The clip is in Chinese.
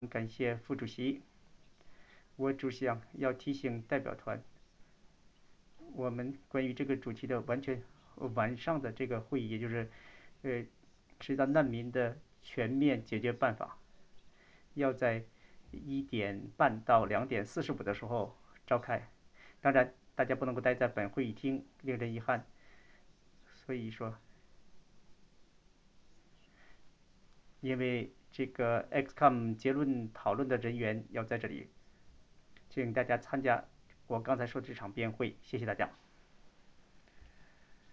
感谢副主席。我只想要提醒代表团，我们关于这个主题的晚上的这个会议，也就是涉及到难民的全面解决办法，要在1点半到2点45的时候召开。当然，大家不能够待在本会议厅，令人遗憾。所以说，因为这个 XCOM 结论讨论的人员要在这里，请大家参加我刚才说的这场辩会。谢谢大家。